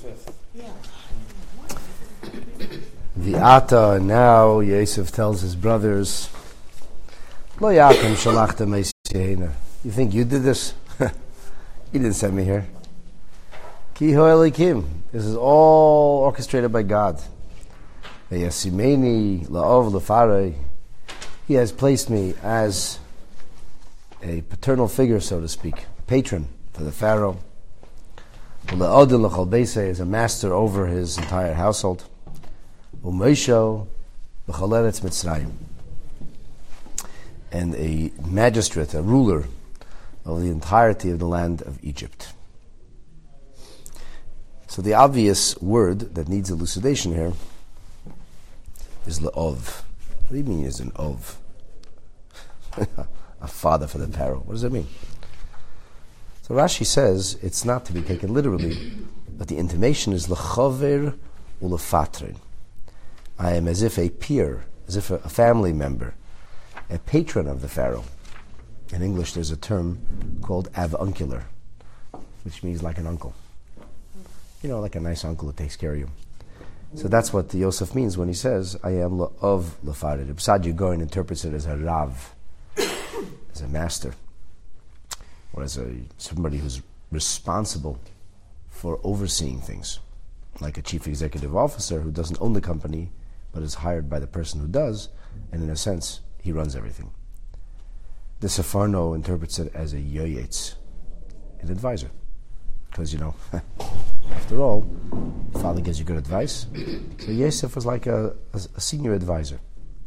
V'ata, and now Yosef tells his brothers, Lo yatem shalachtem es yeheina. You think you did this? You didn't send me here. Ki ho elikim. This is all orchestrated by God. Ve'yasimeni la'ov lefarei. He has placed me as a paternal figure, so to speak, patron for the Pharaoh. Ule'odin l'chol beisei, is a master over his entire household. U'meisho l'chol eretz Mitzrayim, and a magistrate, a ruler of the entirety of the land of Egypt. So the obvious word that needs elucidation here is le'ov. What do you mean is an ov? A father for the Pharaoh. What does that mean? So Rashi says it's not to be taken literally, but the intimation is lechaver ulefatrin. I am as if a peer, as if a family member, a patron of the Pharaoh. In English there's a term called avuncular, which means like an uncle. You know, like a nice uncle who takes care of you. So that's what the Yosef means when he says, I am of lefarid. Ibsad Yegoin interprets it as a rav, as a master, or as somebody who's responsible for overseeing things, like a chief executive officer who doesn't own the company, but is hired by the person who does, and in a sense, he runs everything. The Sefarno interprets it as a yoyetz, an advisor. Because, after all, father gives you good advice. So Yosef was like a senior advisor.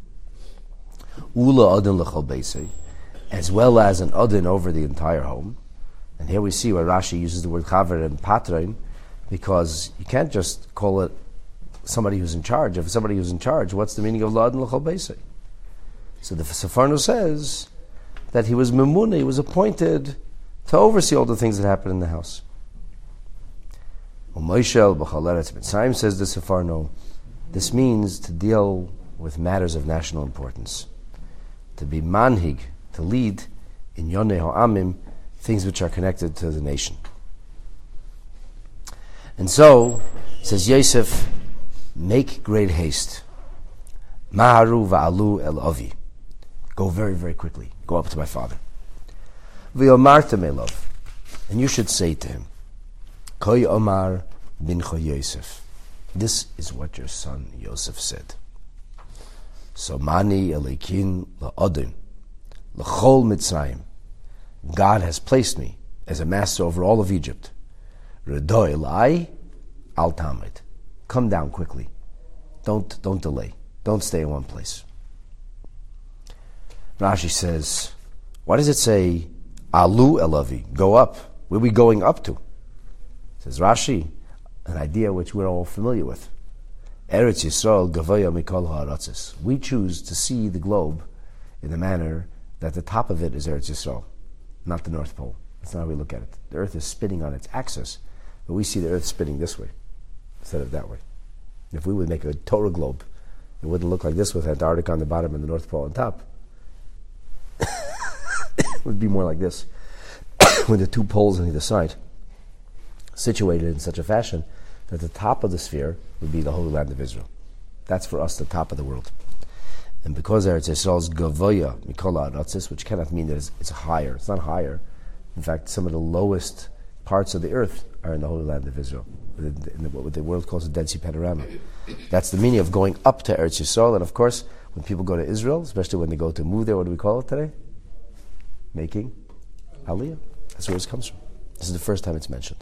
Ula adin l'chol beisei, as well as an adin over the entire home. And here we see where Rashi uses the word chaver and patrein, because you can't just call it somebody who's in charge. If somebody who's in charge, what's the meaning of la'adin l'chol beisei? So the Sefarno says that he was memuna, he was appointed to oversee all the things that happen in the house. U'moishel b'chol eretz Mitzrayim, says the Sefarno, this means to deal with matters of national importance, to be manhig, to lead in yonei ha'amim, things which are connected to the nation. And so, says Yosef, make great haste. Maharu va'alu el avi. Go very, very quickly. Go up to my father. V'yomartem elov. And you should say to him, Koi Omar bincho Yosef. This is what your son Yosef said. Somani elikin la'odin, l'chol Mitzrayim. God has placed me as a master over all of Egypt. Redoi lai al tamid. Come down quickly. Don't delay. Don't stay in one place. Rashi says, why does it say alu elavi? Go up. Where are we going up to? Says Rashi, an idea which we're all familiar with. Eretz Yisrael gavoya mikol ha'aratzis. We choose to see the globe in the manner that the top of it is Eretz Yisrael, not the North Pole. That's not how we look at it. The Earth is spinning on its axis, but we see the Earth spinning this way instead of that way. If we would make a total globe, it wouldn't look like this with Antarctica on the bottom and the North Pole on top. It would be more like this, with the two poles on either side, situated in such a fashion that the top of the sphere would be the Holy Land of Israel. That's for us the top of the world. And because Eretz Yisrael is gavoya mikol ha'aratzis, which cannot mean that it's higher. It's not higher. In fact, some of the lowest parts of the earth are in the Holy Land of Israel, in what the world calls the Dead Sea Panorama. That's the meaning of going up to Eretz Yisrael. And of course, when people go to Israel, especially when they go to move there, what do we call it today? Making Aliyah. That's where it comes from. This is the first time it's mentioned.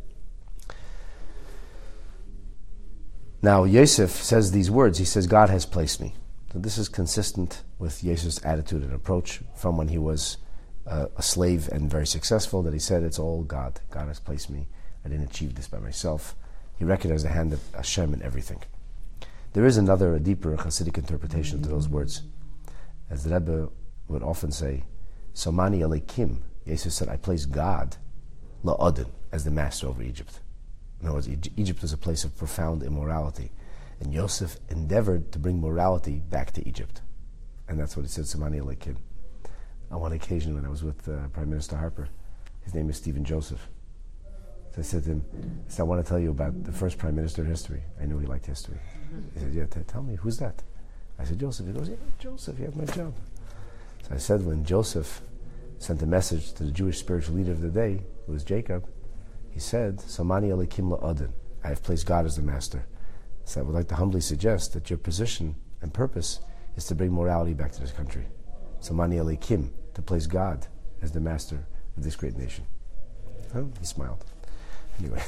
Now, Yosef says these words. He says, God has placed me. So this is consistent with Yosef's attitude and approach from when he was a slave and very successful, that he said, it's all God. God has placed me. I didn't achieve this by myself. He recognized the hand of Hashem in everything. There is a deeper Hasidic interpretation to those words. As the Rebbe would often say, Somani Elikim, Yosef said, I place God, La'odin, as the master over Egypt. In other words, Egypt was a place of profound immorality. And Yosef endeavored to bring morality back to Egypt. And that's what he said, Somani Elikim. On one occasion when I was with Prime Minister Harper, his name is Stephen Joseph. So I said to him, I want to tell you about the first prime minister in history. I knew he liked history. He said, yeah, tell me, who's that? I said, Joseph. He goes, yeah, Joseph, he had my job. So I said, when Joseph sent a message to the Jewish spiritual leader of the day, who was Jacob, he said, Samani Elikim la'adin, I have placed God as the master. So I would like to humbly suggest that your position and purpose is to bring morality back to this country. Samani Elikim, to place God as the master of this great nation. Oh, he smiled. Anyway.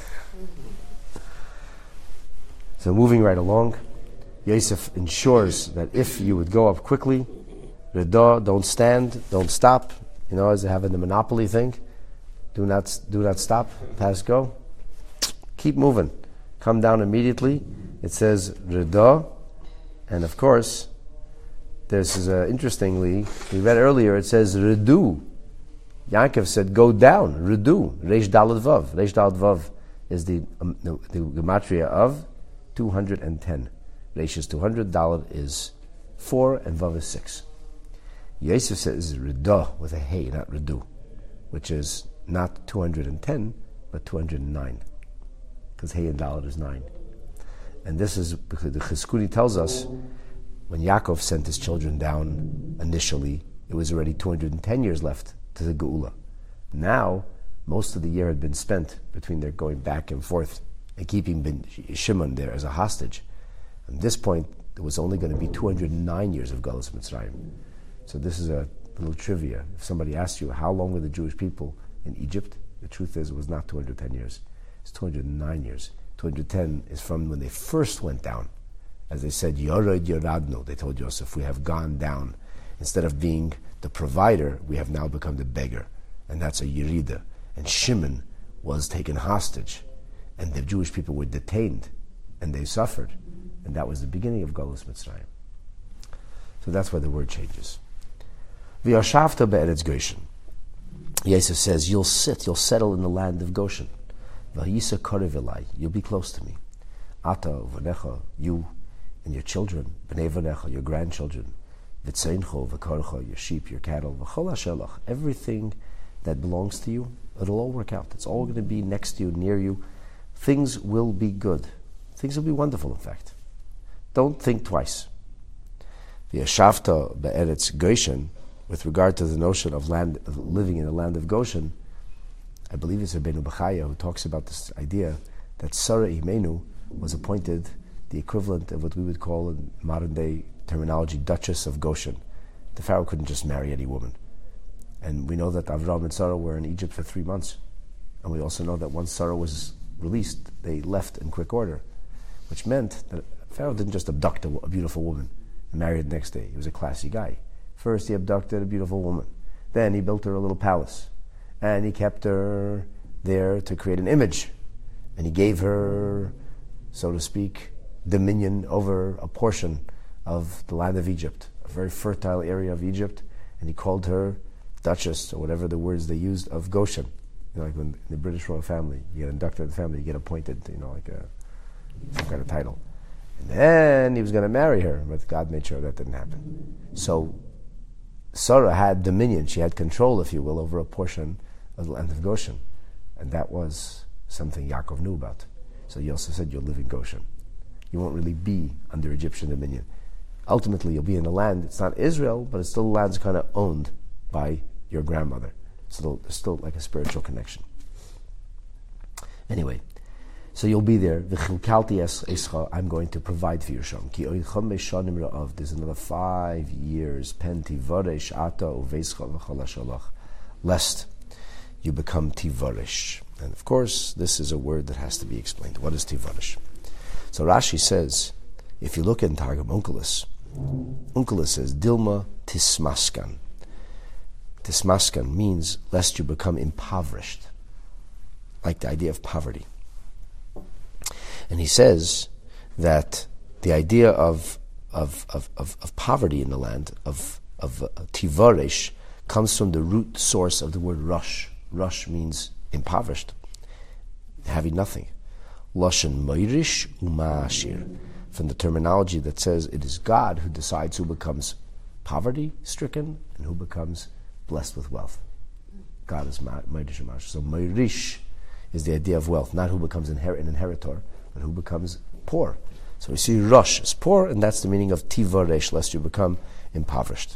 So moving right along, Yosef ensures that if you would go up quickly, Rida, don't stand, don't stop. As they have in the Monopoly thing, do not stop, pass go. Keep moving. Come down immediately. It says Rida, and of course, this is interestingly, we read earlier, it says Ridu. Yaakov said, go down, Ridu, Reish Dalad Vav. Reish Dalad Vav is the gematria of 210. Reish is 200, Dalad is 4, and Vav is 6. Yosef says Rida with a hey, not Ridu, which is not 210, but 209. Because hey and Dalad is 9. And this is because the Chizkuni tells us when Yaakov sent his children down initially, it was already 210 years left to the Geula. Now, most of the year had been spent between their going back and forth and keeping Ben Shimon there as a hostage. At this point, there was only going to be 209 years of Galus Mitzrayim. So this is a little trivia. If somebody asks you, how long were the Jewish people in Egypt? The truth is, it was not 210 years. It's 209 years. 210 is from when they first went down. As they said, Yored Yoradno, they told Yosef, we have gone down. Instead of being the provider, we have now become the beggar. And that's a Yerida. And Shimon was taken hostage. And the Jewish people were detained. And they suffered. And that was the beginning of Galus Mitzrayim. So that's why the word changes. V'yashavta be'eretz Goshen. Yosef says, you'll settle in the land of Goshen. V'yisa korev elai, you'll be close to me. Ata v'necha, you and your children, b'nei v'necha, your grandchildren, v'tzeincho v'korcha, your sheep, your cattle, v'chol hashelach, everything that belongs to you, it'll all work out. It's all going to be next to you, near you. Things will be good. Things will be wonderful, in fact. Don't think twice. V'yashavta be'eretz Goshen, with regard to the notion of living in the land of Goshen, I believe it's Rabbeinu Bechaya who talks about this idea that Sarah Imenu was appointed the equivalent of what we would call in modern day terminology, Duchess of Goshen. The Pharaoh couldn't just marry any woman. And we know that Avram and Sarah were in Egypt for 3 months. And we also know that once Sarah was released, they left in quick order, which meant that Pharaoh didn't just abduct a beautiful woman and marry her the next day. He was a classy guy. First, he abducted a beautiful woman. Then he built her a little palace. And he kept her there to create an image. And he gave her, so to speak, dominion over a portion of the land of Egypt, a very fertile area of Egypt. And he called her Duchess, or whatever the words they used, of Goshen. Like when in the British royal family, you get inducted in the family, you get appointed, like some kind of title. And then he was going to marry her, but God made sure that didn't happen. So Sarah had dominion, she had control, if you will, over a portion of the land of Goshen. And that was something Yaakov knew about. So he also said, you'll live in Goshen. You won't really be under Egyptian dominion. Ultimately, you'll be in a land, it's not Israel, but it's still a land that's kind of owned by your grandmother. So there's still like a spiritual connection. Anyway, so you'll be there. I'm going to provide for you. There's another 5 years. Lest you become tivarish. And of course, this is a word that has to be explained. What is tivarish? So Rashi says, if you look in Targum Onkelos says, Dilma tismaskan. Tismaskan means lest you become impoverished, like the idea of poverty. And he says that the idea of poverty in the land, of tivaresh, comes from the root source of the word rush. Rush means impoverished, having nothing. Lashon moirish umashir, from the terminology that says it is God who decides who becomes poverty-stricken and who becomes blessed with wealth. God is moirish umashir. So moirish is the idea of wealth, not who becomes an inheritor, but who becomes poor. So we see Rosh is poor, and that's the meaning of Tiva Resh, lest you become impoverished.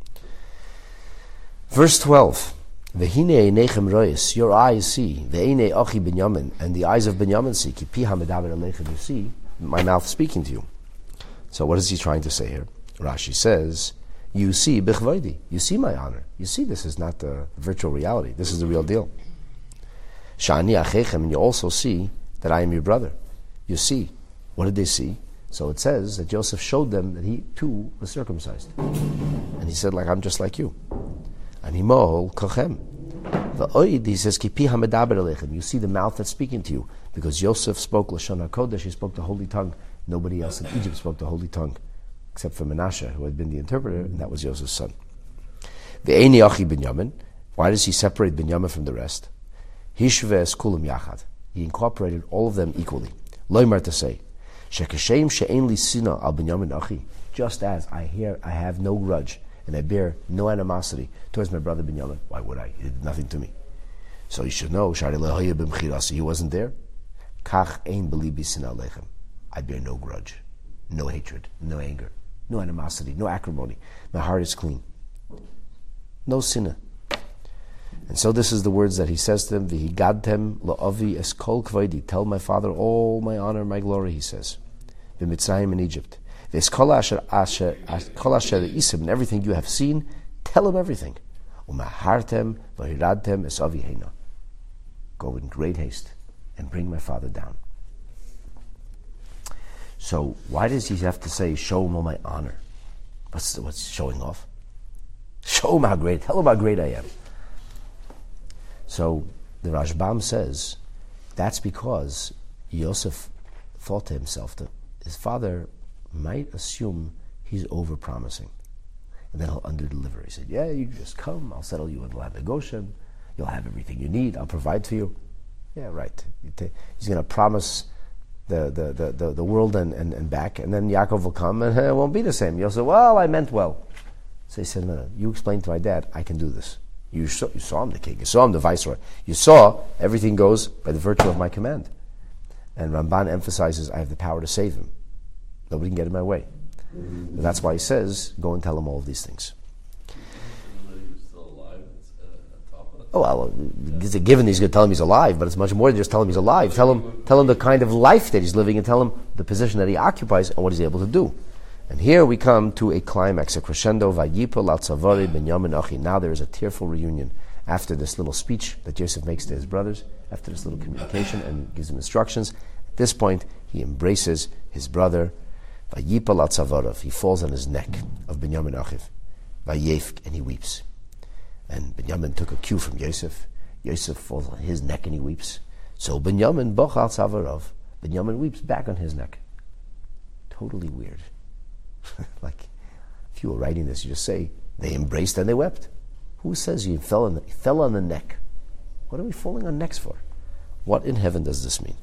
Verse 12. V'hinei einechem rois, your eyes see, v'einei achi Binyamin, and the eyes of Binyamin see, ki pi hamedaber alechem, you see my mouth speaking to you. So what is he trying to say here? Rashi says, you see bichvoidi, you see my honor. You see this is not the virtual reality, this is the real deal. Sha'ani achechem, and you also see that I am your brother. You see. What did they see? So it says that Joseph showed them that he too was circumcised. And he said, like, I'm just like you. And he mohol kochem. He says, ki pi hamedaber alechem, you see the mouth that's speaking to you. Because Joseph spoke Lashon HaKodesh, he spoke the holy tongue. Nobody else in Egypt spoke the holy tongue, except for Menashe, who had been the interpreter, and that was Joseph's son. Ve'eni achi Binyamin, why does he separate Binyamin from the rest? Hishve es kulam yachad, he incorporated all of them equally. Loimar to say, shekashem she'en li sina al Binyamin achi, just as I have no grudge, and I bear no animosity towards my brother Binyamin. Why would I? He did nothing to me. So you should know, he wasn't there. Kach ein belibi sina lechem. I bear no grudge, no hatred, no anger, no animosity, no acrimony. My heart is clean. No sinner. And so this is the words that he says to them, V'higadtem la'avi es kol kvaidi, tell my father all my honor, my glory, he says. V'mitzrayim in Egypt. V'es kol asher isim, and everything you have seen, tell him everything. U'mahartem v'hiradtem es avi heina. Go in great haste and bring my father down. So why does he have to say, show him all my honor? What's showing off? Show him how great, tell him how great I am. So the Rashbam says, that's because Yosef thought to himself that his father might assume he's over-promising. And then he'll under-deliver. He said, yeah, you just come, I'll settle you in the land of Goshen, you'll have everything you need, I'll provide for you. Yeah, right. He's going to promise the world and back, and then Yaakov will come and it won't be the same. You'll say, well, I meant well. So he said, no, you explained to my dad, I can do this. You saw him the king, you saw him the viceroy. You saw everything goes by the virtue of my command. And Ramban emphasizes, I have the power to save him. Nobody can get in my way. And that's why he says, go and tell him all of these things. Oh, well, it's a given he's going to tell him he's alive, but it's much more than just tell him he's alive. Tell him the kind of life that he's living, and tell him the position that he occupies and what he's able to do. And here we come to a climax, a crescendo. Vayipol al tzavari Binyamin achi. Now there is a tearful reunion after this little speech that Joseph makes to his brothers, after this little communication and gives them instructions. At this point, he embraces his brother. Vayipol al tzavarav. He falls on his neck of Binyamin achiv. Vayefk, and he weeps. And Binyamin took a cue from Yosef. Yosef falls on his neck and he weeps. So Binyamin boch al tzavarav. Binyamin weeps back on his neck. Totally weird. Like, if you were writing this, you just say, they embraced and they wept. Who says he fell on the neck? What are we falling on necks for? What in heaven does this mean?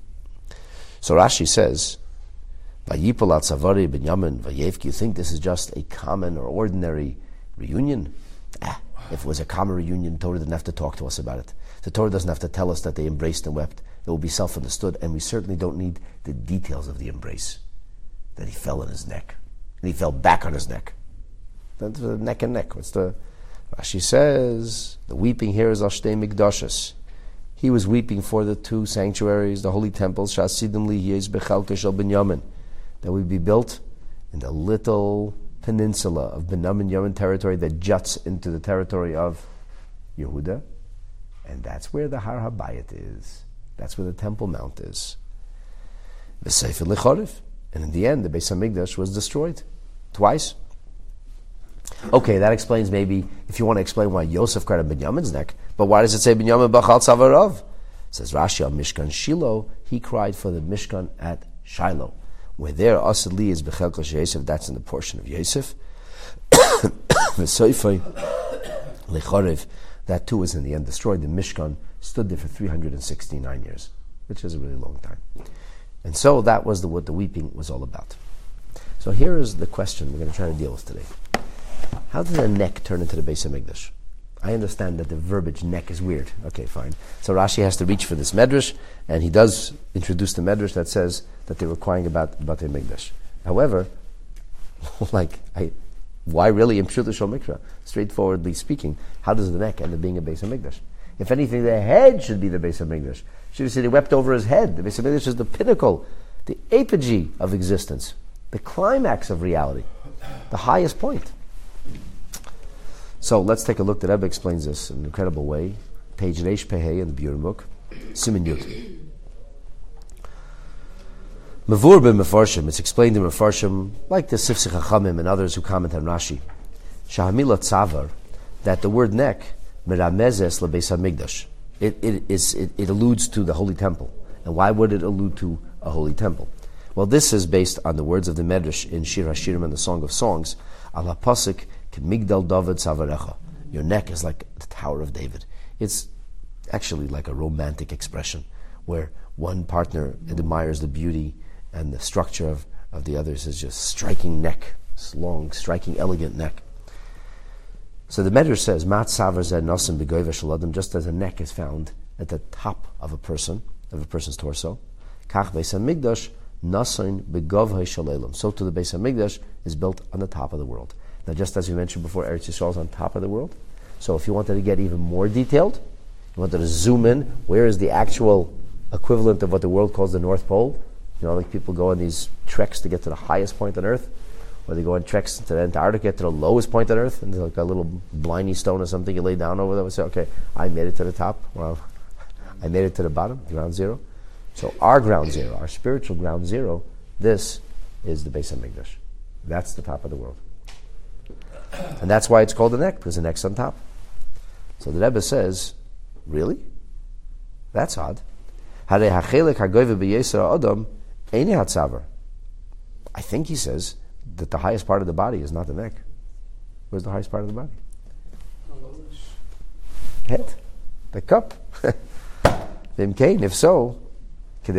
So Rashi says, Vayipol al tzavari Binyamin vayevki. You think this is just a common or ordinary reunion? If it was a common reunion, Torah didn't have to talk to us about it. The Torah doesn't have to tell us that they embraced and wept. It will be self-understood, and we certainly don't need the details of the embrace. That he fell on his neck. And he fell back on his neck. That's the neck and neck. Rashi says, the weeping here is Ashtei Mikdashos. He was weeping for the two sanctuaries, the holy temples, Shasidim Liyez Bechalka Shel Binyamin, that would be built in the little peninsula of Binyamin territory that juts into the territory of Yehuda. And that's where the Har HaBayit is. That's where the Temple Mount is. V'sefer Lechorev. And in the end, the Beis HaMikdash was destroyed twice. Okay, that explains maybe, if you want to explain why Yosef cried on Binyamin's neck, but why does it say Binyamin Bachal Tzavarav? Says Rashi on Mishkan Shiloh, he cried for the Mishkan at Shiloh, where there Asad Li is Bechelkosh Yosef, that's in the portion of Yosef. The Seifei Lechorev, that too was in the end destroyed. The Mishkan stood there for 369 years, which is a really long time. And so that was what the weeping was all about. So here is the question we're going to try to deal with today. How did a neck turn into the Beis HaMikdash? I understand that the verbiage neck is weird. Okay, fine. So Rashi has to reach for this medrash, and he does introduce the medrash that says that they were crying about Batei Mikdash. However, why really in Pshuto Shel Mikra? Straightforwardly speaking, how does the neck end up being a Beis HaMikdash? If anything, the head should be the Beis HaMikdash. Should have said he wept over his head. The Beis HaMikdash is the pinnacle, the apogee of existence, the climax of reality, the highest point. So let's take a look. The Rebbe explains this in an incredible way. Page Reish Pehei in the Biur book, Siman Yud. Mavur b'Mefarshim, it's explained in Mefarshim, like the Sifsei Chachamim and others who comment on Rashi, Shahamila Tzavar, that the word neck, Meramezes leBeis HaMikdash, it alludes to the Holy Temple. And why would it allude to a Holy Temple? Well, this is based on the words of the Medrash in Shir HaShirim and the Song of Songs, Al HaPasuk, Migdal David Savarecha. Your neck is like the Tower of David. It's actually like a romantic expression where one partner admires the beauty and the structure of the others is just striking neck, this long, striking, elegant neck. So the Medrash says, Mat Savar Zeh Nasim B'Goyva Shaladim, just as a neck is found at the top of a person's torso, Kach Beis HaMikdash Nasin B'Govhei Shalelim. So too the Beis HaMikdash is built on the top of the world. Now, just as we mentioned before, Eretz Yisrael is on top of the world. So if you wanted to get even more detailed, you wanted to zoom in, where is the actual equivalent of what the world calls the North Pole? You know, like people go on these treks to get to the highest point on Earth, or they go on treks to the Antarctica, to the lowest point on Earth, and there's like a little blindy stone or something you lay down over there and say, okay, I made it to the top. Well, I made it to the bottom, ground zero. So our ground zero, our spiritual ground zero, this is the Beis HaMikdash. That's the top of the world. And that's why it's called the neck, because the neck's on top. So the Rebbe says, really? That's odd. I think he says that the highest part of the body is not the neck. Where's the highest part of the body? Head. The cup. If so, if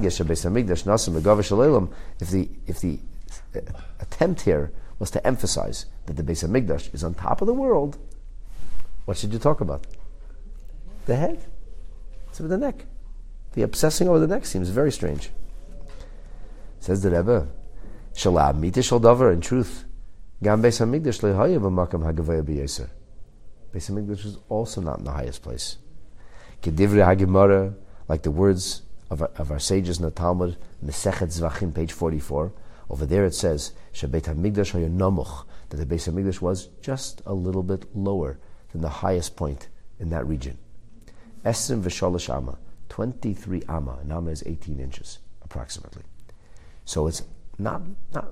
the attempt here was to emphasize that the Beis HaMikdash is on top of the world, what should you talk about? The head. Instead of the neck. The obsessing over the neck seems very strange. Says the Rebbe, Shalab mita shal davar, in truth, Gam Beis HaMikdash lehaya b'makam hagavaya b'yeser. Beis HaMikdash is also not in the highest place. Kedivrei HaGemara, like the words of our sages in the Talmud, Mesechet Zvachim, page 44, over there it says, Shabeit HaMikdash haya namuch, that the Beis HaMikdash was just a little bit lower than the highest point in that region. Esrim v'shalosh amma, 23 amma. An amma is 18 inches, approximately. So it's not about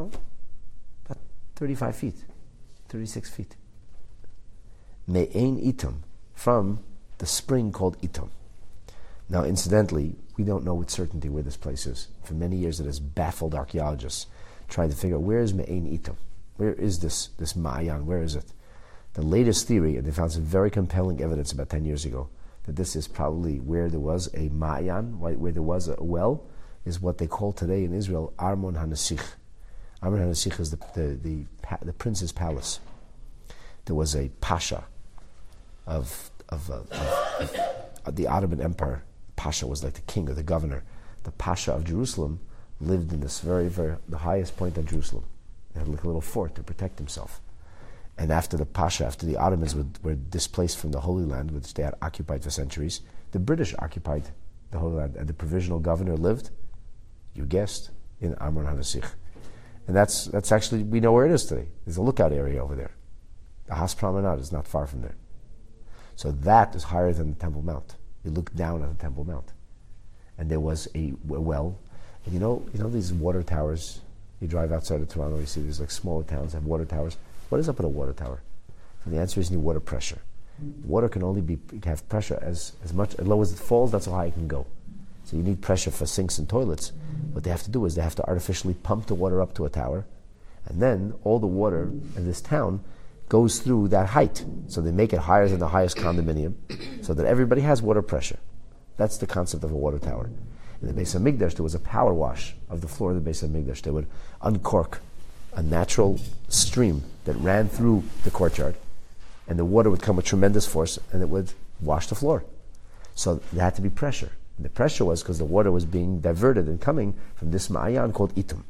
35 feet, 36 feet. Me'ein itam, from the spring called Itam. Now, incidentally, we don't know with certainty where this place is. For many years it has baffled archaeologists trying to figure out where is Me'ein Itam? Where is this Ma'ayan? Where is it? The latest theory, and they found some very compelling evidence about 10 years ago, that this is probably where there was a Ma'ayan, where there was a well, is what they call today in Israel Armon HaNasich. Armon HaNasich is the prince's palace. There was a pasha of the Ottoman Empire. Pasha was like the king or the governor. The Pasha of Jerusalem lived in this the highest point of Jerusalem. He had like a little fort to protect himself. And after the Ottomans were displaced from the Holy Land, which they had occupied for centuries, the British occupied the Holy Land, and the provisional governor lived, you guessed, in Armon HaNasich. And that's actually, we know where it is today. There's a lookout area over there. The Has Promenade is not far from there. So that is higher than the Temple Mount. You look down at the Temple Mount. And there was a well. And you know these water towers, you drive outside of Toronto, you see these like smaller towns have water towers. What is up with a water tower? And the answer is you need water pressure. Water can only have pressure as low as it falls, that's how high it can go. So you need pressure for sinks and toilets. What they have to do is they have to artificially pump the water up to a tower, and then all the water in this town goes through that height. So they make it higher than the highest condominium, so that everybody has water pressure. That's the concept of a water tower. In the Beis HaMikdash, there was a power wash of the floor of the Beis HaMikdash. They would uncork a natural stream that ran through the courtyard, and the water would come with tremendous force, and it would wash the floor. So there had to be pressure. And the pressure was because the water was being diverted and coming from this ma'ayan called Itum.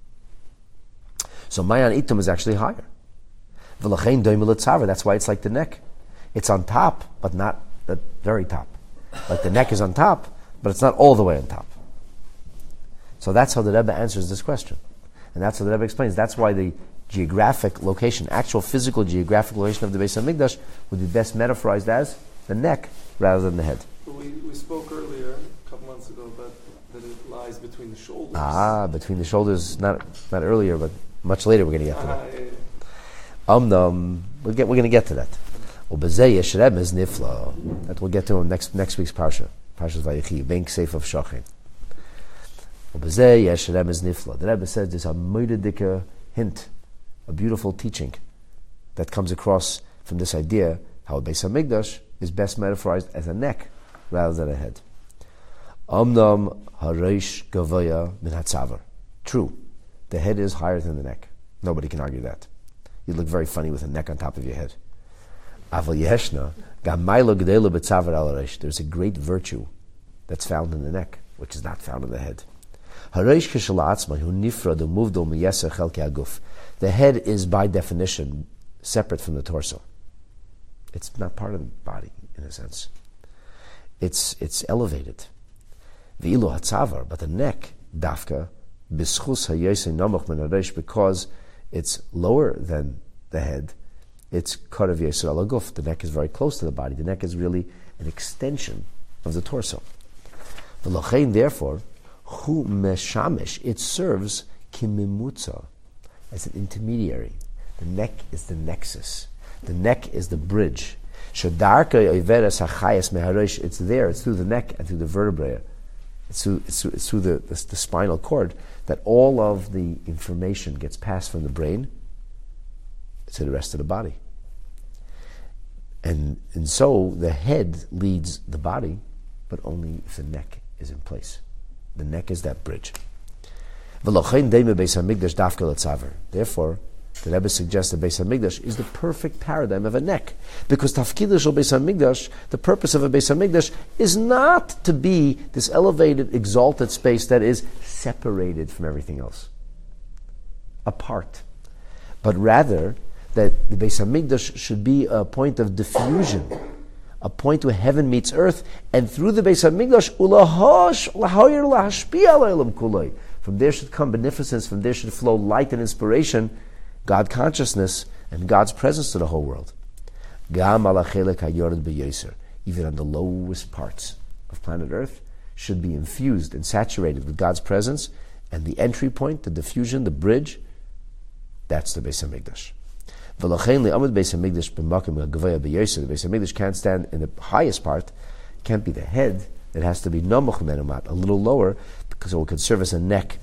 So ma'ayan Itum is actually higher. That's why it's like the neck. It's on top, but not the very top. Like the neck is on top, but it's not all the way on top. So that's how the Rebbe answers this question. And that's how the Rebbe explains. That's why the geographic location, actual physical geographic location of the Beis HaMikdash would be best metaphorized as the neck rather than the head. We spoke earlier, a couple months ago, about that it lies between the shoulders. Between the shoulders, not earlier, but much later we're going to get to that. We're going to get to that. That we'll get to in next week's parsha. Parshas Vayechi, Bank Seif of Shochin. The Rebbe says there's a moededike hint, a beautiful teaching that comes across from this idea how a Beis HaMikdash is best metaphorized as a neck rather than a head. Amnam hareish gavoya min hatzavar. True, the head is higher than the neck. Nobody can argue that. You look very funny with a neck on top of your head. Aval yeshna gamaylo gedela betzavar al hareish. There's a great virtue that's found in the neck, which is not found in the head. Hareish kishalaatzma hu nifra de muvdol miyeser chelkei haguf. The head is by definition separate from the torso. It's not part of the body in a sense. It's elevated. V'ilu hatzavar, but the neck dafka bischus hayesei namach min hareish, because it's lower than the head. It's karav yeser al haguf. The neck is very close to the body. The neck is really an extension of the torso. V'lochein, therefore, hu meshamish, it serves kimimutza, as an intermediary. The neck is the nexus. The neck is the bridge. Shadarka oiveres hachayes mehareish. It's there. It's through the neck and through the vertebrae. It's through the spinal cord that all of the information gets passed from the brain to the rest of the body. And so the head leads the body, but only if the neck is in place. The neck is that bridge. Therefore, the Rebbe suggests that Beis HaMikdash is the perfect paradigm of a neck. Because Tafkidah Shel Beis HaMikdash, the purpose of a Beis HaMikdash, is not to be this elevated, exalted space that is separated from everything else, apart. But rather, that the Beis HaMikdash should be a point of diffusion, a point where heaven meets earth, and through the Beis HaMikdash, from there should come beneficence, from there should flow light and inspiration, God consciousness, and God's presence to the whole world. Even on the lowest parts of planet Earth should be infused and saturated with God's presence, and the entry point, the diffusion, the bridge, that's the Beis HaMikdash. The Beis HaMikdash can't stand in the highest part, can't be the head, it has to be namuch menumat, a little lower, because it can serve as a neck,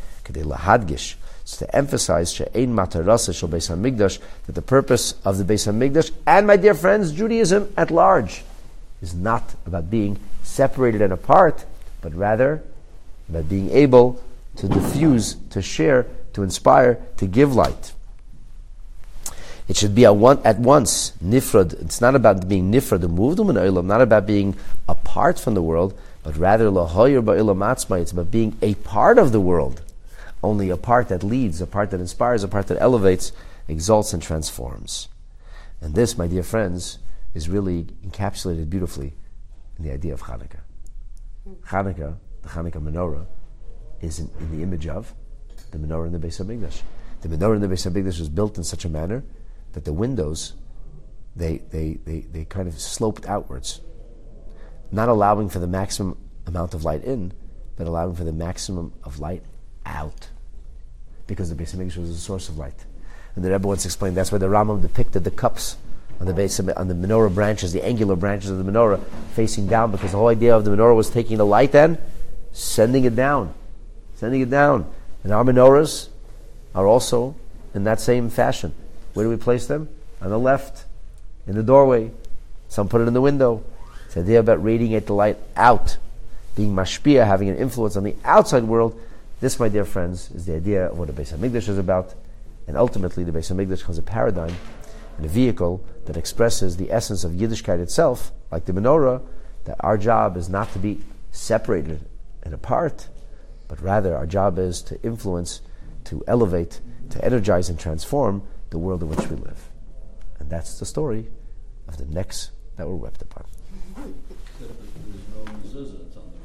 so to emphasize she'ein matarasa shel Beis HaMikdash, that the purpose of the Beis HaMikdash, and my dear friends, Judaism at large, is not about being separated and apart, but rather about being able to diffuse, to share, to inspire, to give light. It should be at once nifrad. It's not about being nifrad, not about being apart from the world, but rather lahoyer ba'ilam atzma. It's about being a part of the world. Only a part that leads, a part that inspires, a part that elevates, exalts, and transforms. And this, my dear friends, is really encapsulated beautifully in the idea of Hanukkah. Hanukkah, the Hanukkah menorah, is in the image of the menorah in the Beis HaMikdash. The menorah in the Beis HaMikdash was built in such a manner that the windows, they kind of sloped outwards, not allowing for the maximum amount of light in, but allowing for the maximum of light out, because the Beis HaMikdash was a source of light. And the Rebbe once explained that's why the Rambam depicted the cups on the menorah branches, the angular branches of the menorah facing down, because the whole idea of the menorah was taking the light and sending it down. And our menorahs are also in that same fashion. Where do we place them? On the left, in the doorway. Some put it in the window. It's the idea about radiate the light out, being mashpia, having an influence on the outside world. This, my dear friends, is the idea of what the Beis HaMikdash is about. And ultimately, the Beis HaMikdash becomes a paradigm and a vehicle that expresses the essence of Yiddishkeit itself, like the menorah, that our job is not to be separated and apart, but rather our job is to influence, to elevate, to energize and transform the world in which we live. And that's the story of the necks that were wept upon.